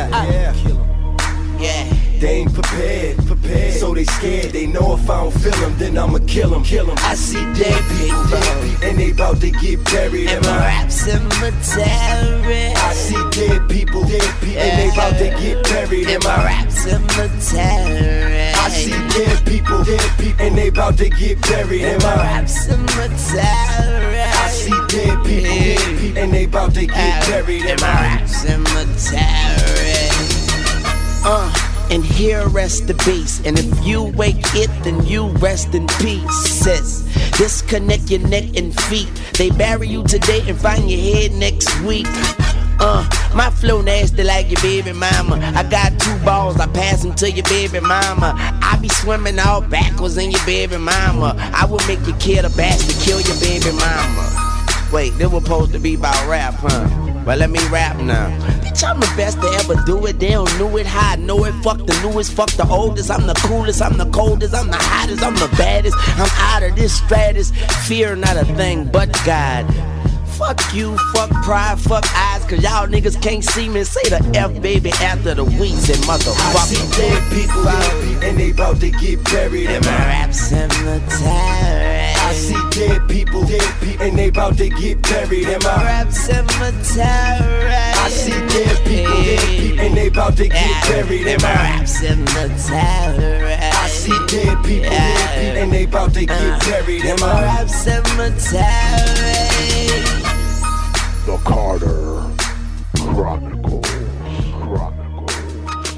Yeah. They ain't prepared, so they scared. They know if I don't feel them, then I'ma kill them. I see dead people, and they bout to get buried in my rap cemetery. I see dead people, and they bout to get buried in my rap cemetery. I see dead people, and they bout to get buried in my rap cemetery. I see dead people, and they bout to get buried in my rap cemetery. And here rests the beast. And if you wake it, then you rest in peace. Disconnect your neck and feet. They bury you today and find your head next week. My flow nasty like your baby mama. I got 2 balls, I pass them to your baby mama. I be swimming all backwards in your baby mama. I will make you kill the bastard, kill your baby mama. Wait, this was supposed to be about rap, huh? Well, let me rap now. Bitch, I'm the best to ever do it. They don't know it, how I know it. Fuck the newest, fuck the oldest. I'm the coolest, I'm the coldest, I'm the hottest, I'm the baddest. I'm out of this stratus. Fear not a thing but God. Fuck you, fuck pride, fuck eyes, cause y'all niggas can't see me. Say the F, baby, after the weeks and motherfucker. I see dead people, and they bout to get buried in my rap cemetery. I see dead people, and they bout to get buried in my rap cemetery. I see dead people, and they bout to get buried in my rap cemetery. I see dead people, and they bout to get buried in my rap cemetery. The Carter Chronicles.